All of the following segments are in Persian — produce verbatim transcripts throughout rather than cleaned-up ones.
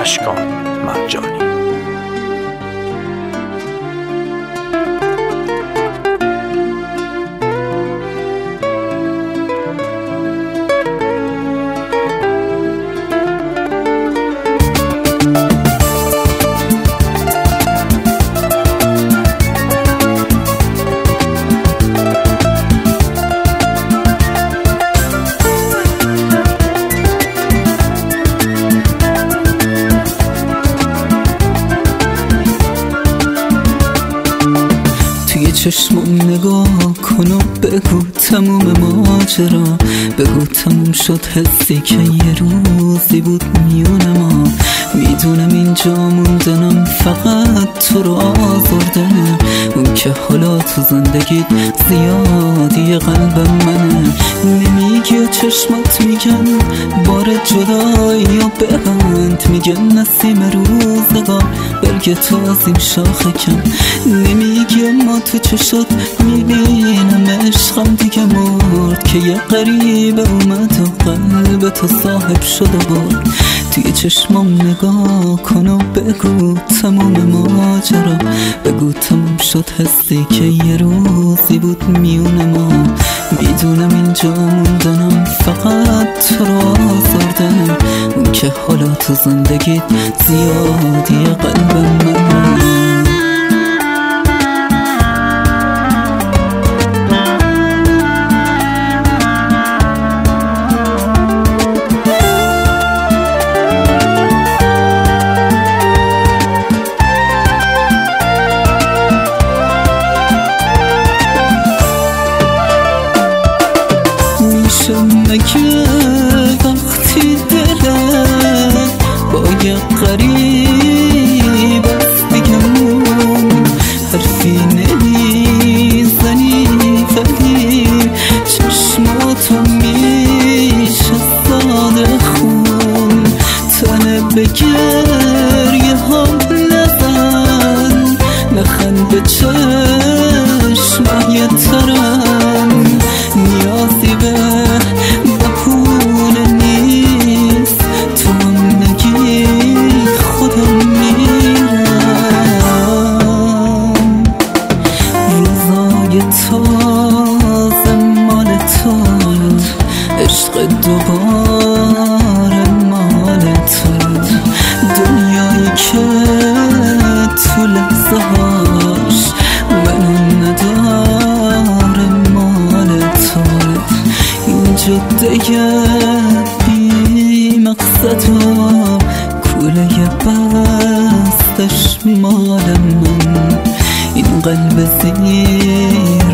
اشکان مرجانی. چشمم نگاه کن و بگو تموم ماجرا، بگو تموم شد حسی که یه روزی بود میون ما. میدونم اینجا موندنم فقط تو رو آزردنه، اون که حالا تو زندگیت زیادی قلبم منه. نمیگی و چشمات میگن بار جدایی یا ببند، میگن نسیم روزگار برگ تو از این شاخه کن. نمیگی اما تو چشات میبینم عشقم دیگه مرد، که یه غریبه اومد و قلب تو صاحب شده بود. توی چشمم نگاه کن و بگو تموم ماجرا، بگو تموم شد حسی که یه روزی بود میون ما. میدونم اینجا موندنم فقط تو رو آزردنه، اون که حالا تو زندگیت زیادی قلبم منه. مگه وقتی دلت با یه غریب است دیگه مون حرفی نمیزنی، ولی چشماتو میشه ساده خون. تنه به گریه هم نزن، نخند به چشمای ترم. نیازی به تازه مال تو، عشق دوباره مال تو. دنیایی که تو لحظه هاش منو نداره مال تو. اینجا دیگه بی مقصد و کوله بستش مال من. این قلب زیر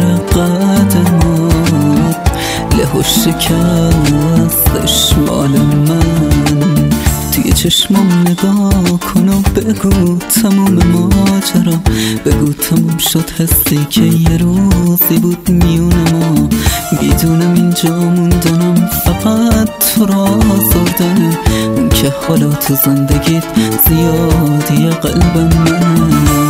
قدمات له و شکستش مال من. توی چشمم نگاه کن و بگو تموم ماجرا، بگو تموم شد حسی که یه روزی بود میون ما. میدونم اینجا موندنم فقط تو رو آزردنه، اون که حالا تو زندگیت زیادی قلبم منه.